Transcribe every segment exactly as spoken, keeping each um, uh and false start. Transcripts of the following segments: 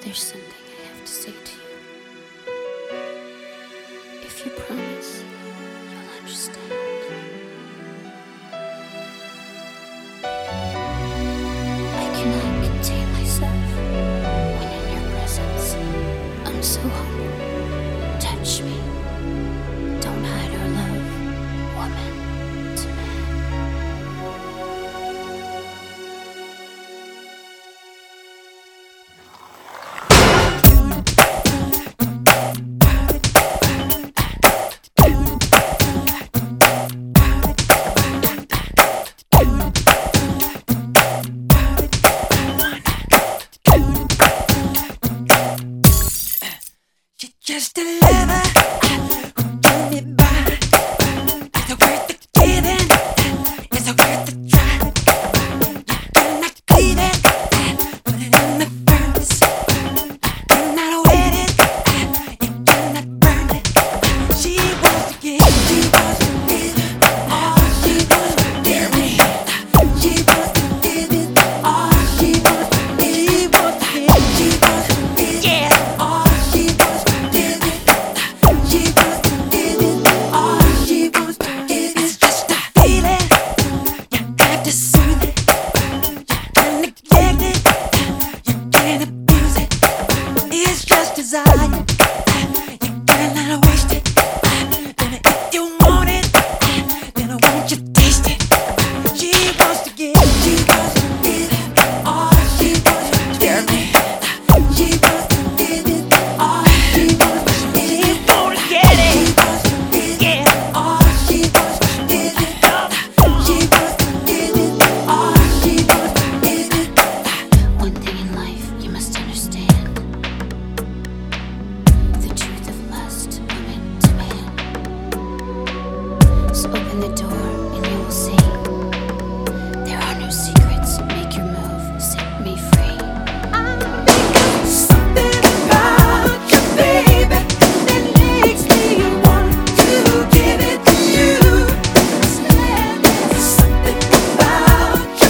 There's something I have to say to you. If you promise, you'll understand. I cannot contain myself when in your presence. I'm so humble. Touch me. Don't hide our love, woman to man. Just a lover who told me by. Is it worth the giving? Is it worth the try? You cannot cleave it, put it in the furnace. You're not wet it, you cannot burn it. She wants to give, she wants to give it all. She wants to give me. She wants to give it all. She wants to give, she wants to give, she wants to give, yeah, all. Desire, you can't let her waste it. Then if you want it, then I want you to taste it. She wants to give, she wants to give it all. She wants to give me. She wants to give it all. She wants to give it. She won't get it. She wants to give it all. She wants to give it up. She wants to give it all. She wants to give it. One thing in life you must understand. So open the door and you will see there are no secrets. Make your move, set me free. Something about you, baby, that makes me want to give it to you. Something about you,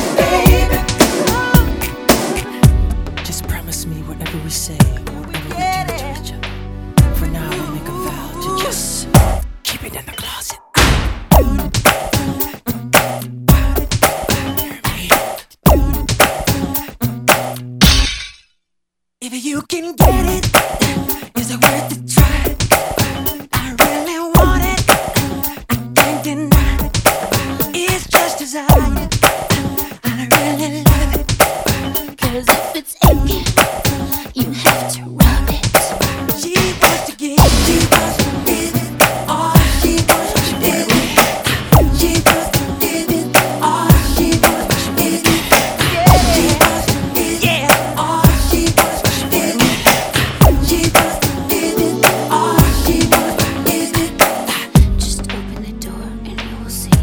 baby. Just promise me whatever we say, whatever we do to each other. For now, we'll make a vow to just keep it in the closet. If you can get it, is it worth the try? I really want it, I can't deny. It's just desire, I really love it. Cause if it's aching, you have to rub it. She wants to give, she wants to give it all. She wants to give it. She wants to give it all. She wants to give it. She wants to give it all. She wants to give it. She wants to give it all. She wants to give it. Just open the door and you will see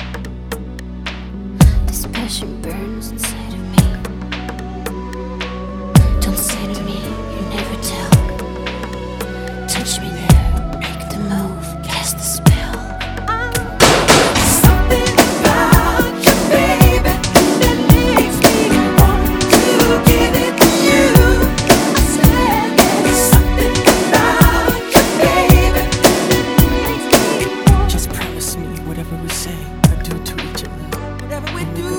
this passion burns inside of me. Don't say to me, you never tell. Touch me there, make the move, cast the spell. Something about you, baby, that makes me want to give it to you. I said there's something about you, baby, that makes me want. Just promise me whatever we say or do to each other, whatever we do.